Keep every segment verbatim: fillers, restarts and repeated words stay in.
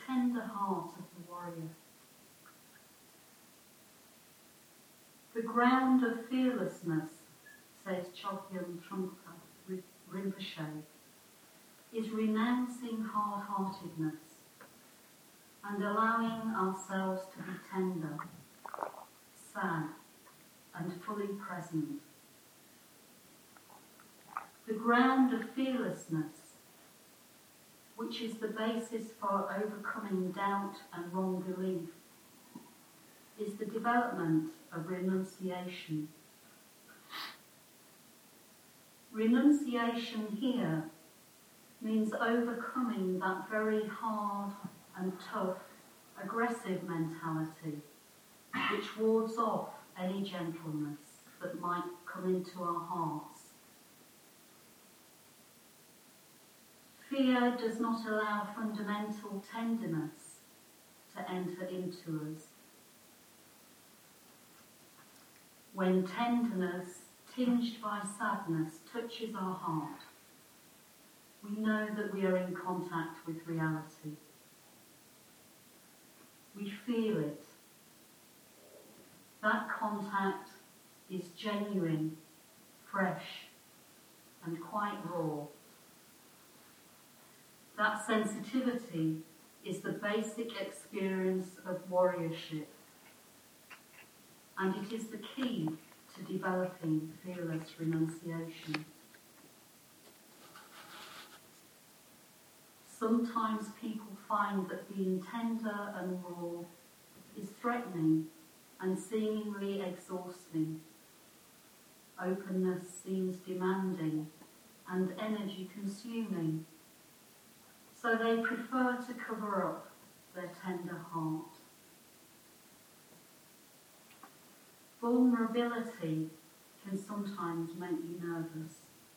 tender heart of the warrior. The ground of fearlessness, says Chogyam Trungpa Rinpoche, is renouncing hard-heartedness and allowing ourselves to be tender, sad, and fully present. The ground of fearlessness, which is the basis for overcoming doubt and wrong belief, is the development of renunciation. Renunciation here means overcoming that very hard and tough, aggressive mentality which wards off any gentleness that might come into our hearts. Fear does not allow fundamental tenderness to enter into us. When tenderness, tinged by sadness, touches our heart, we know that we are in contact with reality. We feel it. That contact is genuine, fresh, and quite raw. That sensitivity is the basic experience of warriorship, and it is the key to developing fearless renunciation. Sometimes people find that being tender and raw is threatening and seemingly exhausting. Openness seems demanding and energy consuming, so they prefer to cover up their tender heart. Vulnerability can sometimes make you nervous.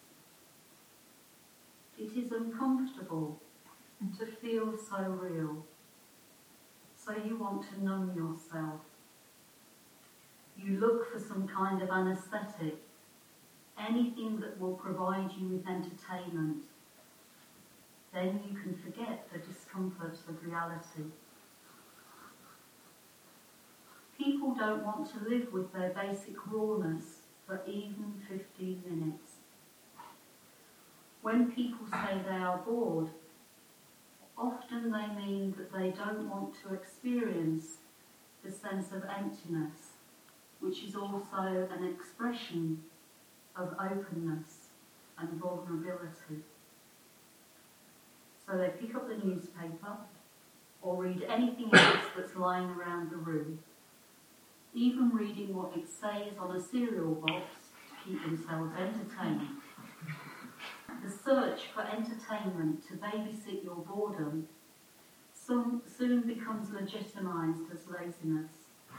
It is uncomfortable to feel so real, so you want to numb yourself. You look for some kind of anaesthetic, anything that will provide you with entertainment. Then you can forget the discomfort of reality. People don't want to live with their basic rawness for even fifteen minutes. When people say they are bored, often they mean that they don't want to experience the sense of emptiness, which is also an expression of openness and vulnerability. So they pick up the newspaper or read anything else that's lying around the room, even reading what it says on a cereal box to keep themselves entertained. The search for entertainment to babysit your boredom soon, soon becomes legitimised as laziness.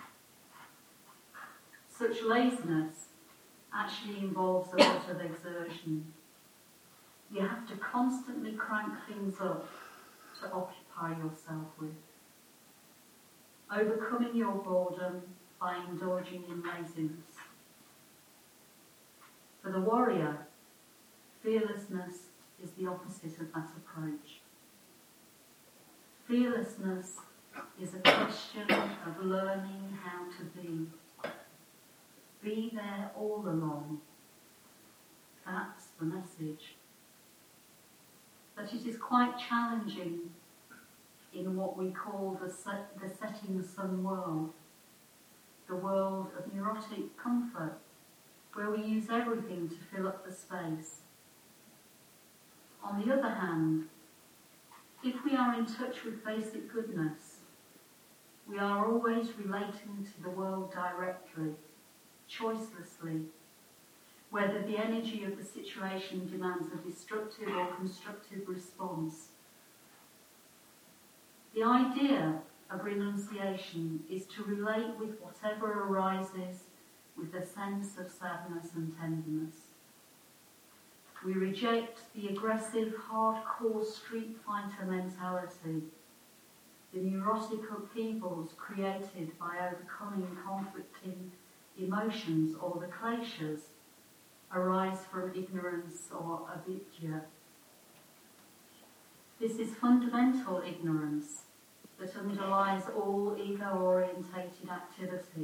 Such laziness actually involves a lot of exertion. You have to constantly crank things up to occupy yourself with. Overcoming your boredom by indulging in laziness. For the warrior, fearlessness is the opposite of that approach. Fearlessness is a question of learning how to be. Be there all along. That's the message. But it is quite challenging in what we call the, set, the setting sun world, the world of neurotic comfort, where we use everything to fill up the space. On the other hand, if we are in touch with basic goodness, we are always relating to the world directly, choicelessly, whether the energy of the situation demands a destructive or constructive response. The idea of renunciation is to relate with whatever arises with a sense of sadness and tenderness. We reject the aggressive, hardcore street fighter mentality, the neurotic upheavals created by overcoming conflicting emotions, or the kleshas arise from ignorance or avidya. This is fundamental ignorance, denies all ego-orientated activity.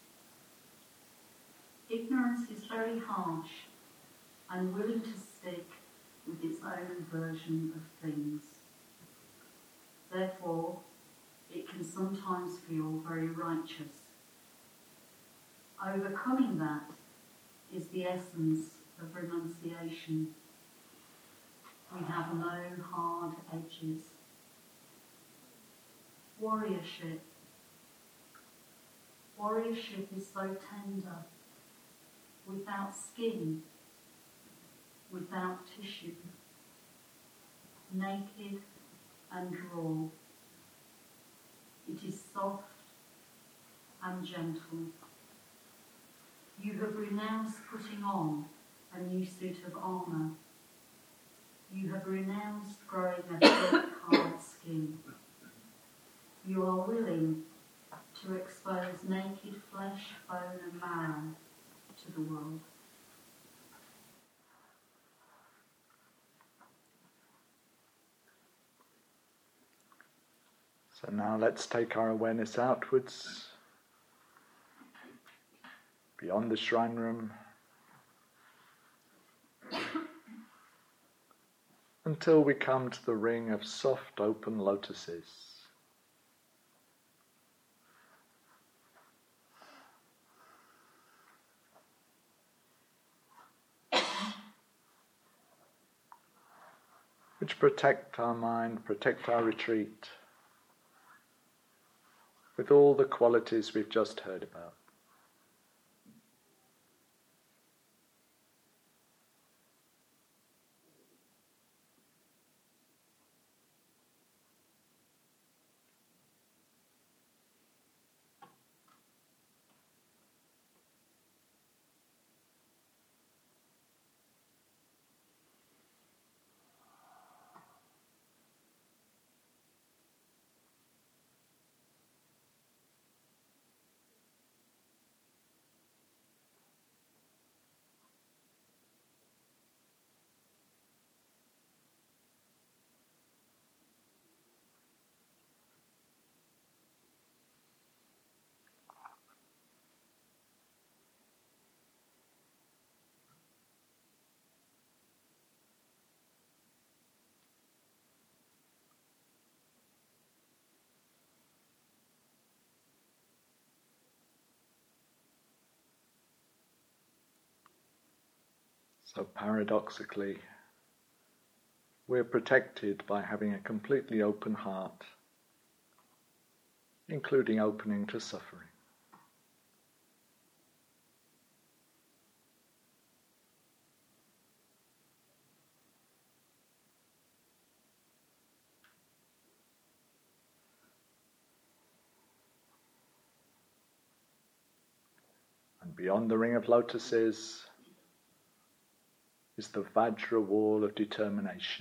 Ignorance is very harsh and willing to stick with its own version of things. Therefore, it can sometimes feel very righteous. Overcoming that is the essence of renunciation. We have no hard edges. Warriorship. Warriorship is so tender, without skin, without tissue, naked and raw. It is soft and gentle. You have renounced putting on a new suit of armour. You have renounced growing a thick, hard skin. You are willing to expose naked flesh, bone and marrow to the world. So now let's take our awareness outwards, beyond the shrine room, until we come to the ring of soft open lotuses. Which protect our mind, protect our retreat, with all the qualities we've just heard about. So paradoxically, we're protected by having a completely open heart, including opening to suffering. And beyond the ring of lotuses is the Vajra wall of determination.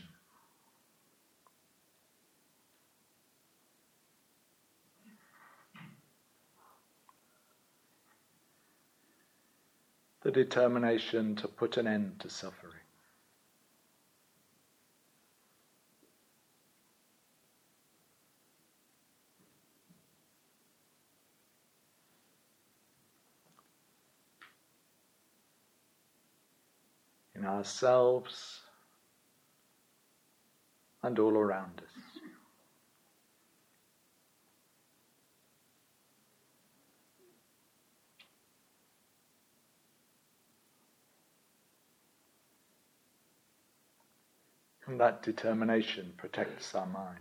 The determination to put an end to suffering. In ourselves and all around us. And that determination protects our mind.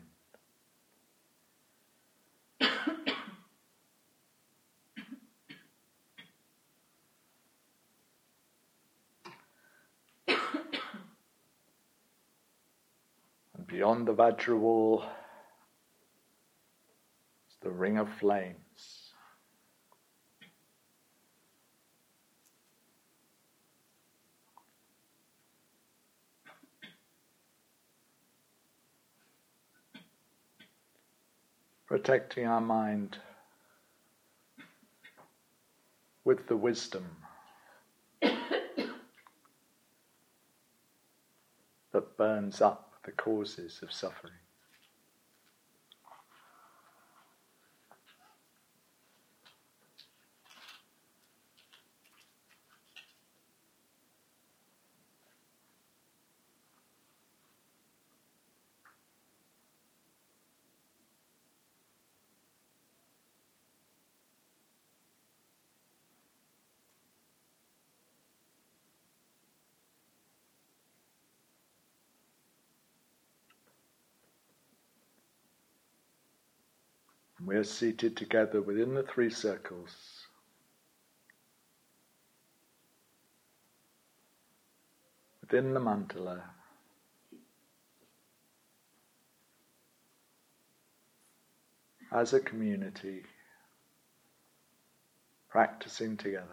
And beyond the Vajra wall is the ring of flames. Protecting our mind with the wisdom that burns up the causes of suffering. We are seated together within the three circles. Within the mandala. As a community, practicing together.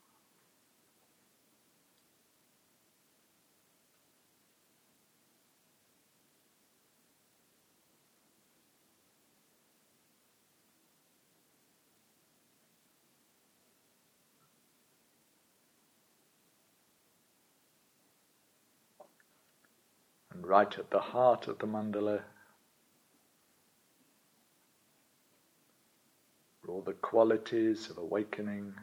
And right at the heart of the mandala, are all the qualities of awakening.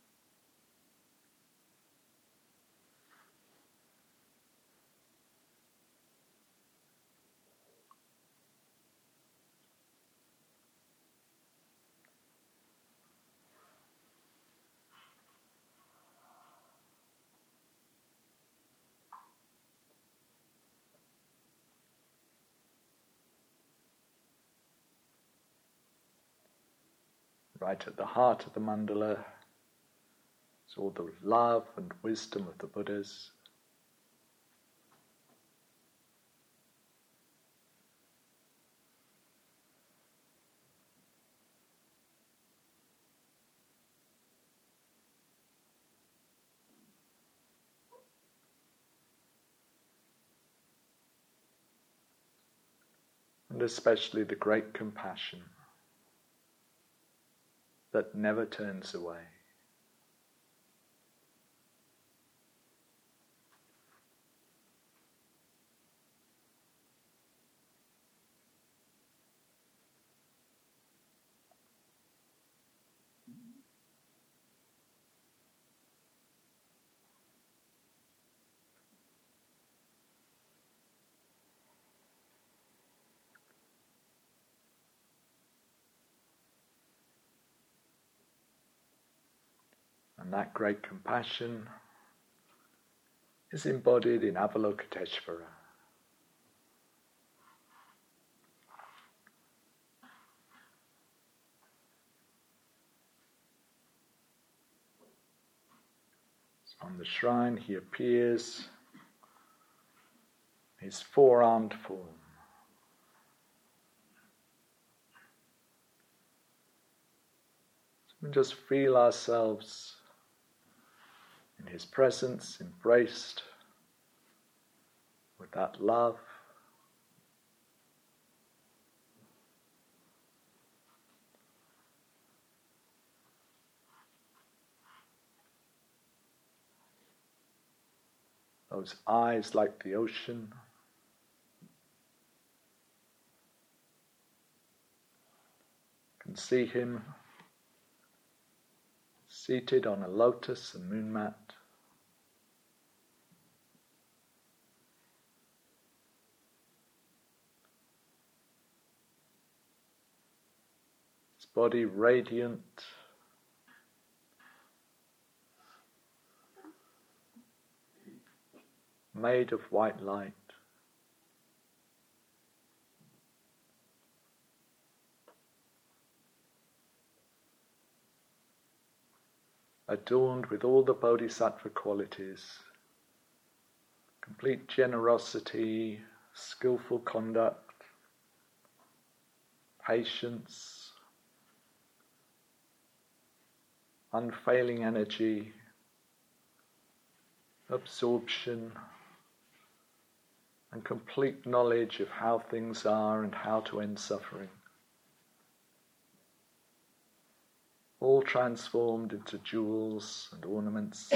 Right at the heart of the mandala is all the love and wisdom of the Buddhas. And especially the great compassion that never turns away. And that great compassion is embodied in Avalokiteshvara. So on the shrine he appears, his four-armed form. So we just feel ourselves in his presence, embraced with that love. Those eyes like the ocean. You can see him seated on a lotus and moon mat. His body radiant, made of white light. Adorned with all the bodhisattva qualities, complete generosity, skillful conduct, patience, unfailing energy, absorption, and complete knowledge of how things are and how to end suffering. All transformed into jewels and ornaments.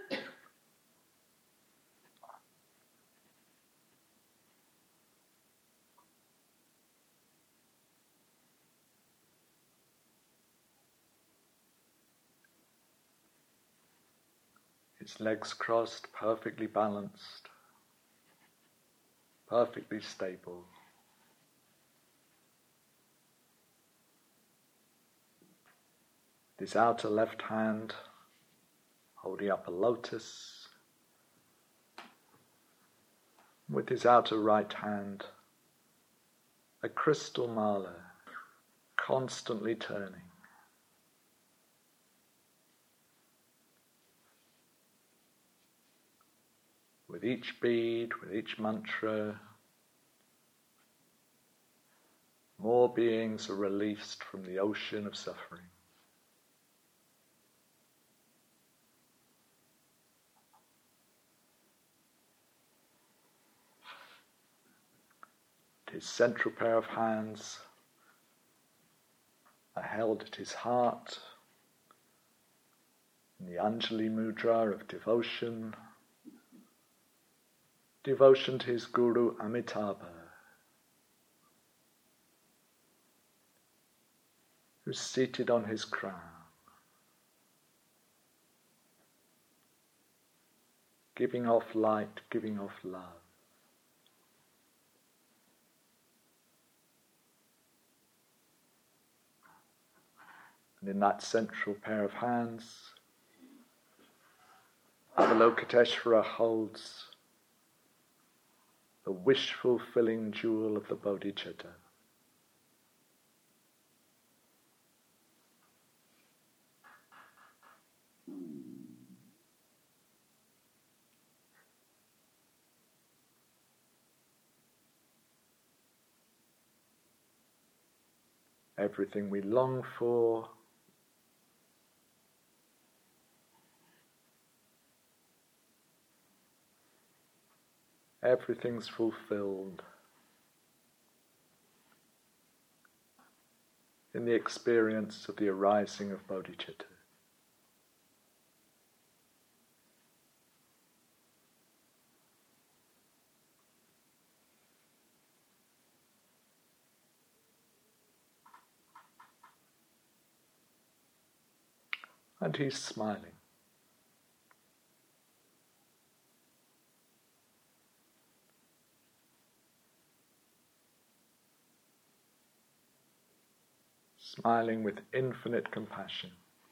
His legs crossed, perfectly balanced, perfectly stable. His outer left hand holding up a lotus, with his outer right hand a crystal mala constantly turning. With each bead, with each mantra, more beings are released from the ocean of suffering. His central pair of hands are held at his heart in the Anjali Mudra of devotion, devotion to his Guru Amitabha, who's seated on his crown, giving off light, giving off love. And in that central pair of hands, Avalokiteshvara holds the wish-fulfilling jewel of the Bodhicitta. Everything we long for, everything's fulfilled in the experience of the arising of bodhicitta. And he's smiling. Smiling with infinite compassion.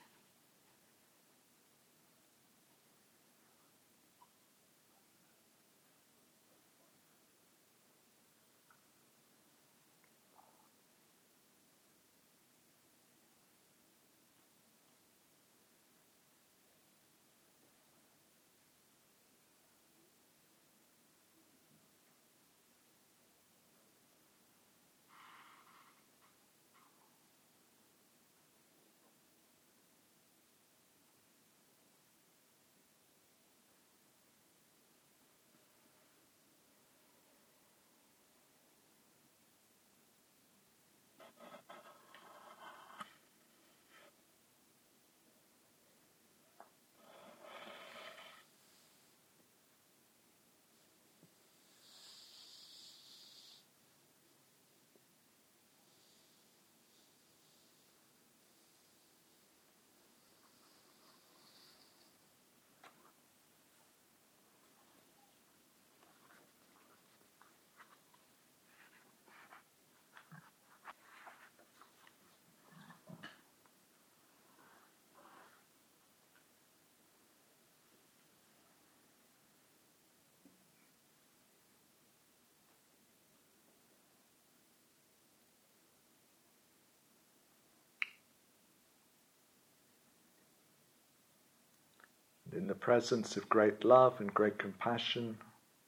In the presence of great love and great compassion,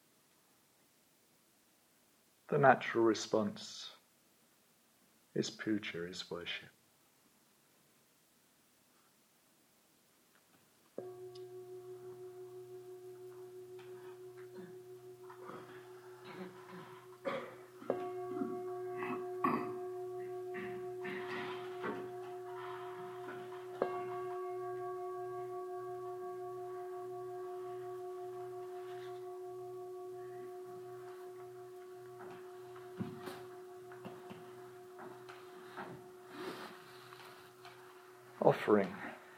the natural response is puja, is worship. Offering.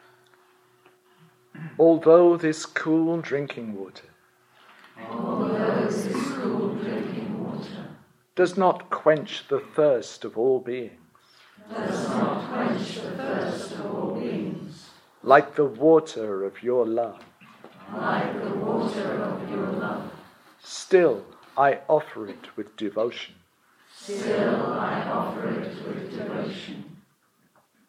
Although this cool drinking water, Although this cool drinking water does not quench the thirst of all beings, does not quench the thirst of all beings, like the water of your love, like the water of your love, still I offer it with devotion. still I offer it with devotion.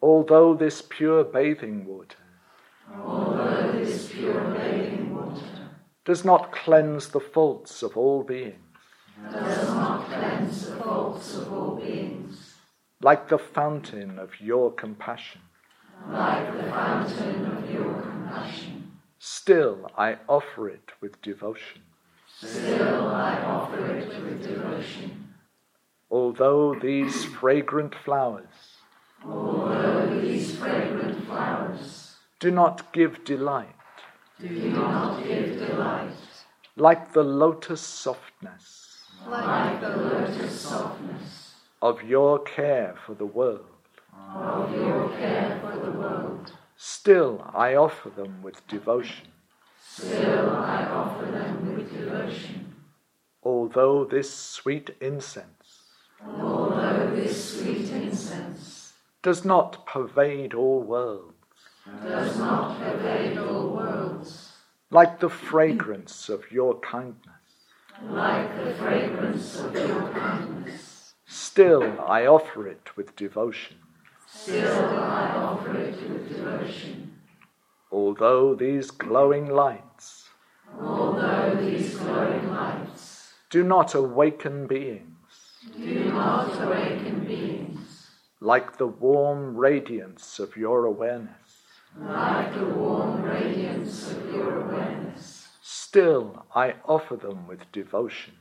Although this pure bathing water, although this pure bathing water does not cleanse the faults of all beings, does not cleanse the faults of all beings, like the fountain of your compassion, like the fountain of your compassion, still I offer it with devotion. still I offer it with devotion. Although these fragrant flowers Although these fragrant flowers do not give delight, do not give delight, like the lotus softness like the lotus softness of your care for the world, of your care for the world, still I offer them with devotion. still I offer them with devotion. Although this sweet incense Although this sweet incense does not pervade all worlds, does not pervade all worlds, like the fragrance of your kindness, like the fragrance of your kindness, still I offer it with devotion. still I offer it with devotion. Although these glowing lights Although these glowing lights do not awaken beings, do not awaken beings, like the warm radiance of your awareness, like the warm radiance of your awareness, still I offer them with devotion.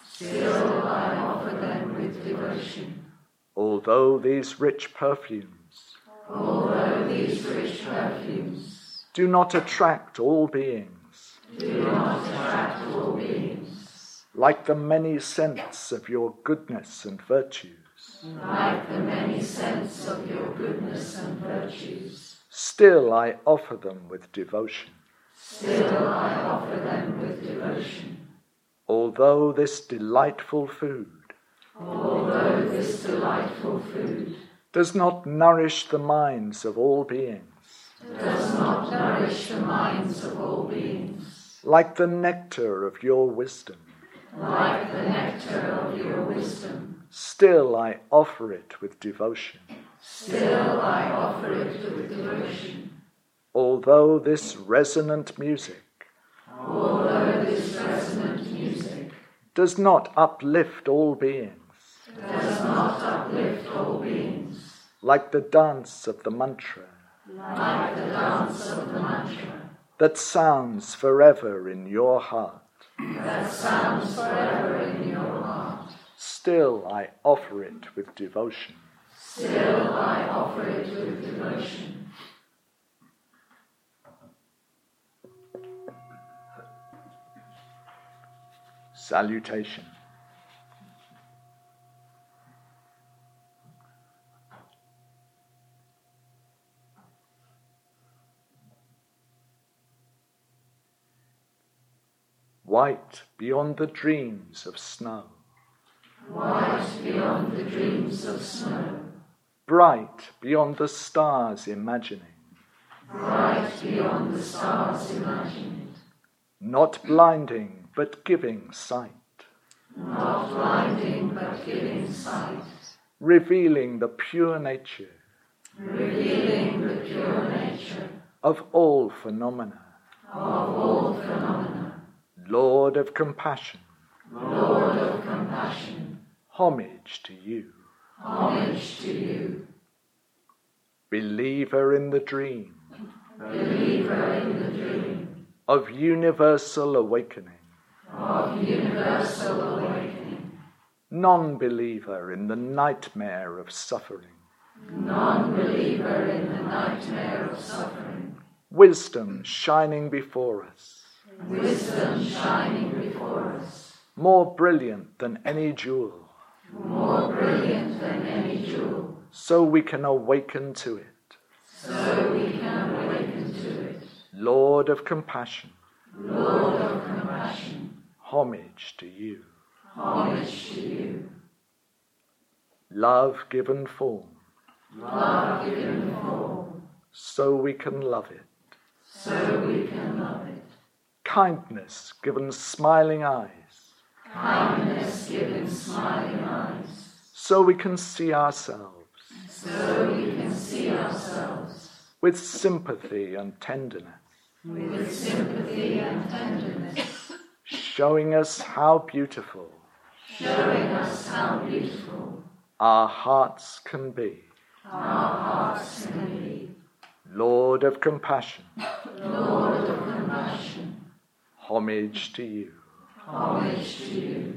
still I offer them with devotion. Although these rich perfumes Although these rich perfumes do not attract all beings, do not attract all beings, like the many scents of your goodness and virtues, like the many scents of your goodness and virtues, still I offer them with devotion. still I offer them with devotion. Although this delightful food Although this delightful food does not nourish the minds of all beings, does not nourish the minds of all beings, like the nectar of your wisdom, like the nectar of your wisdom, still I offer it with devotion. still I offer it with devotion. Although this resonant music Although this resonant music does not uplift all beings, does not uplift all beings, like the dance of the mantra like the dance of the mantra that sounds forever in your heart, that sounds forever in your heart, still I offer it with devotion. still I offer it with devotion. Salutation. White beyond the dreams of snow, White beyond the dreams of snow, bright beyond the stars imagining, bright beyond the stars imagined, not blinding but giving sight, not blinding but giving sight, revealing the pure nature revealing the pure nature of all phenomena, of all phenomena, Lord of compassion, Lord of compassion, homage to you, homage to you, believer in the dream believer in the dream of universal awakening, of universal awakening, non-believer in the nightmare of suffering, non-believer in the nightmare of suffering, wisdom shining before us, wisdom shining before us, more brilliant than any jewel, more brilliant than any jewel, so we can awaken to it, so we can awaken to it, Lord of compassion, Lord of compassion, homage to you, homage to you, love given form, love given form, so we can love it, so we can love it, kindness given smiling eyes, kindness given smiling eyes, so we can see ourselves, so we can see ourselves. With sympathy and tenderness. With sympathy and tenderness. Showing us how beautiful. Showing us how beautiful. Our hearts can be. Our hearts can be. Lord of compassion. Lord of compassion. Homage to you. Homage to you.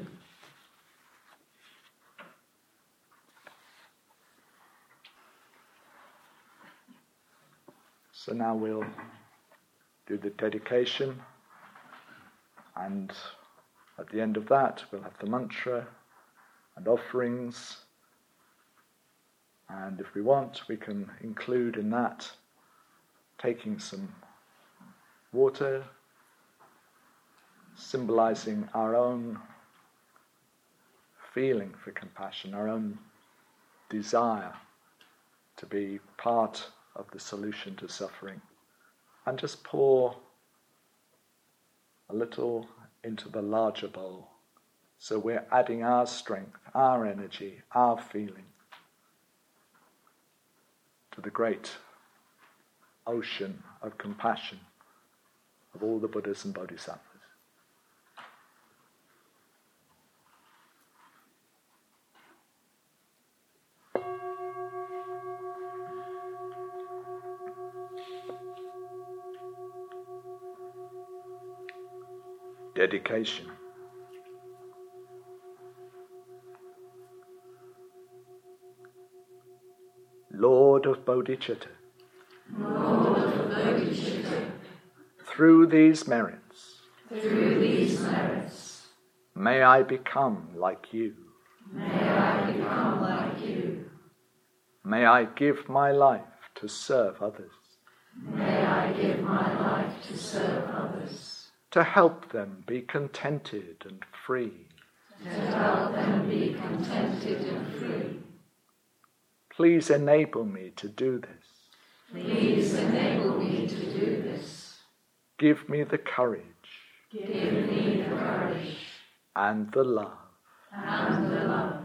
So now we'll do the dedication, and at the end of that we'll have the mantra and offerings, and if we want we can include in that taking some water, symbolizing our own feeling for compassion, our own desire to be part of the solution to suffering, and just pour a little into the larger bowl. So we're adding our strength, our energy, our feeling to the great ocean of compassion of all the Buddhas and Bodhisattvas. Dedication. Lord of Bodhicitta, Lord of Bodhicitta, through these merits, through these merits, may I become like you. may I become like you. May I give my life to serve others, May I give my life to serve others, to help them be contented and free. to help them be contented and free. Please enable me to do this. Please enable me to do this. Give me the courage Give me the courage and the love. and the love.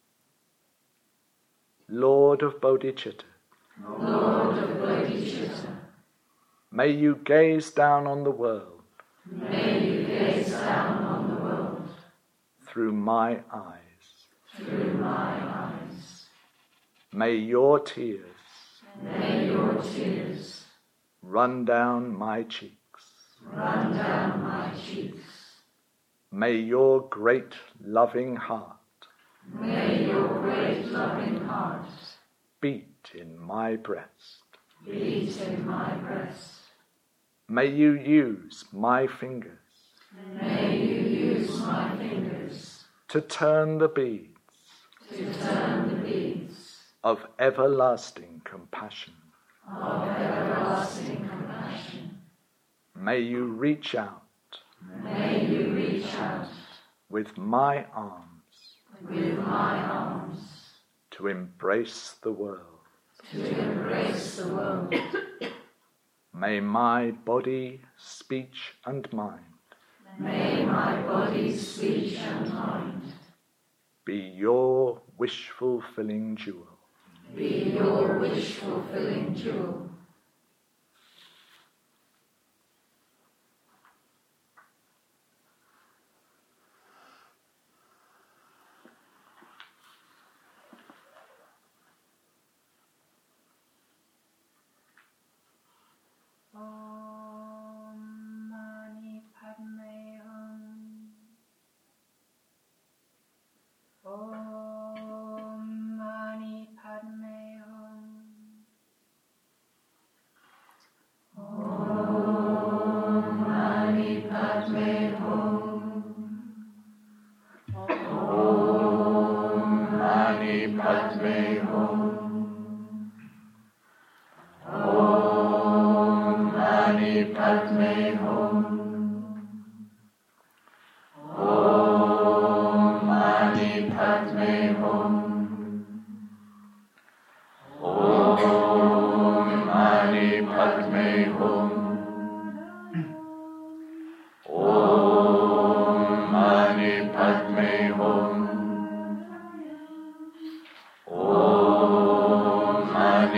Lord of Bodhicitta, Lord of Bodhicitta, may you gaze down on the world may you gaze down on the world through my eyes. through my eyes. May your tears May your tears run down my cheeks. run down my cheeks. May your great loving heart May your great loving heart beat in my breast. beat in my breast. May you use my fingers May you use my fingers to turn the beads to turn the beads of everlasting compassion. of everlasting compassion. May you reach out May you reach out with my arms with my arms to embrace the world. to embrace the world. May my body, speech and mind May my body, speech and mind be your wish-fulfilling jewel. be your wish-fulfilling jewel. Om Mani Padme Hum. Om Mani Padme Hum.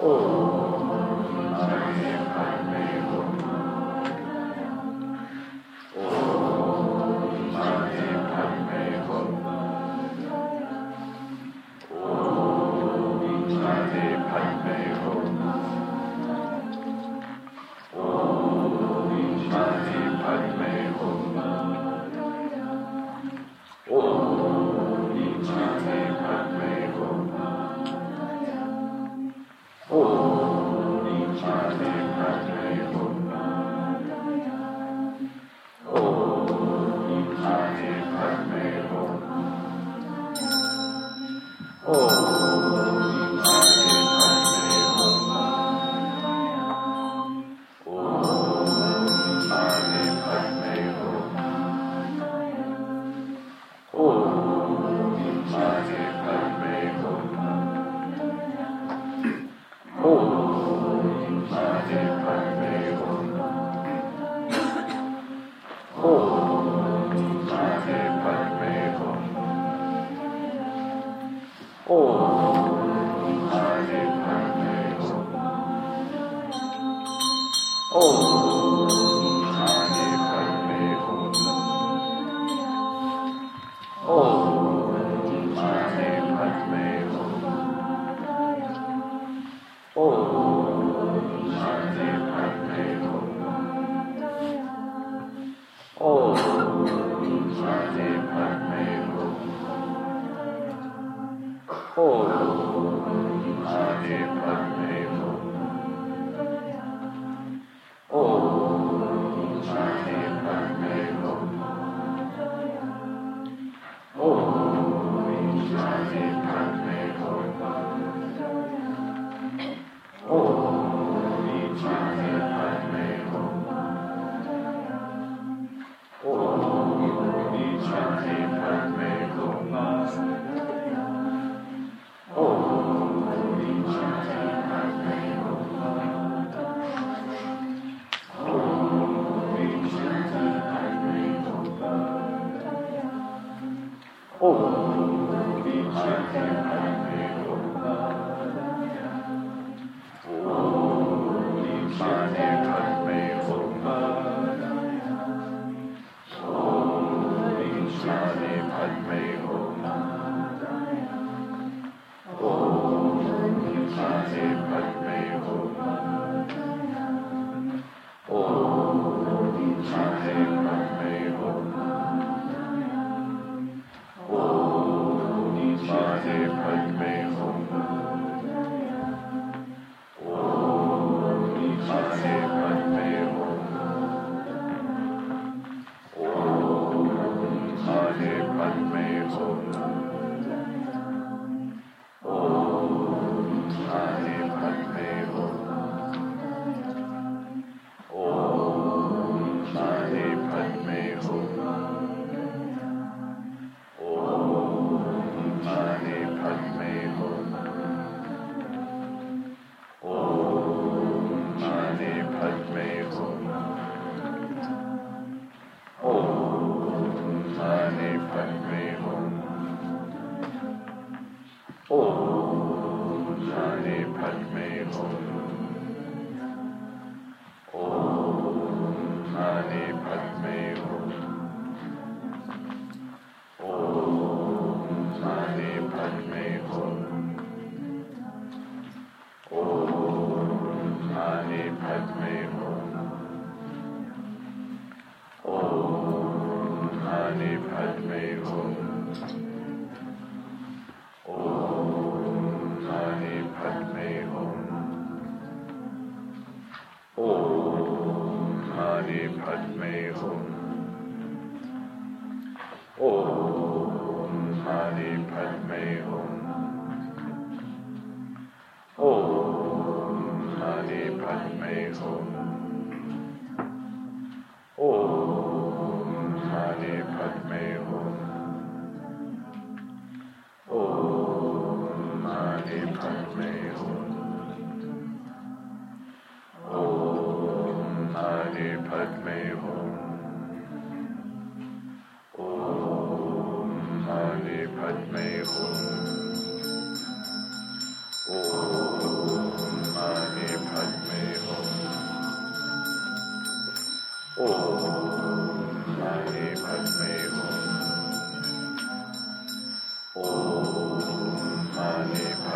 Om